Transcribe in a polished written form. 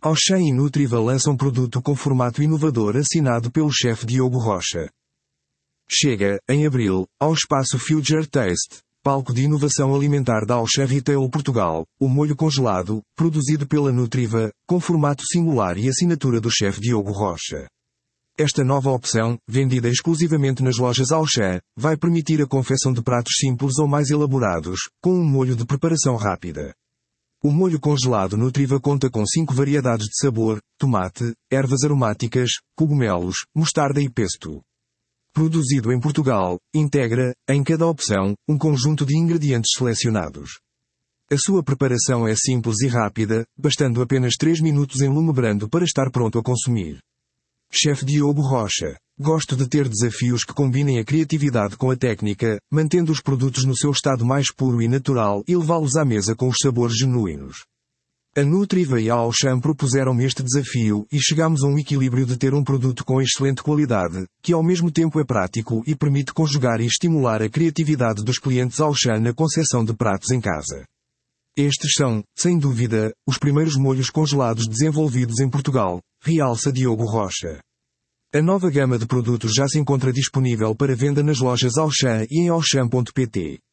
Auchan e Nutriva lançam produto com formato inovador assinado pelo chefe Diogo Rocha. Chega, em abril, ao espaço Future Taste, palco de inovação alimentar da Auchan Retail Portugal, o molho congelado, produzido pela Nutriva, com formato singular e assinatura do chefe Diogo Rocha. Esta nova opção, vendida exclusivamente nas lojas Auchan, vai permitir a confecção de pratos simples ou mais elaborados, com um molho de preparação rápida. O molho congelado Nutriva conta com 5 variedades de sabor: tomate, ervas aromáticas, cogumelos, mostarda e pesto. Produzido em Portugal, integra, em cada opção, um conjunto de ingredientes selecionados. A sua preparação é simples e rápida, bastando apenas 3 minutos em lume brando para estar pronto a consumir. Chefe Diogo Rocha: gosto de ter desafios que combinem a criatividade com a técnica, mantendo os produtos no seu estado mais puro e natural e levá-los à mesa com os sabores genuínos. A Nutriva e a Auchan propuseram-me este desafio e chegamos a um equilíbrio de ter um produto com excelente qualidade, que ao mesmo tempo é prático e permite conjugar e estimular a criatividade dos clientes Auchan na concepção de pratos em casa. Estes são, sem dúvida, os primeiros molhos congelados desenvolvidos em Portugal, realça Diogo Rocha. A nova gama de produtos já se encontra disponível para venda nas lojas Auchan e em auchan.pt.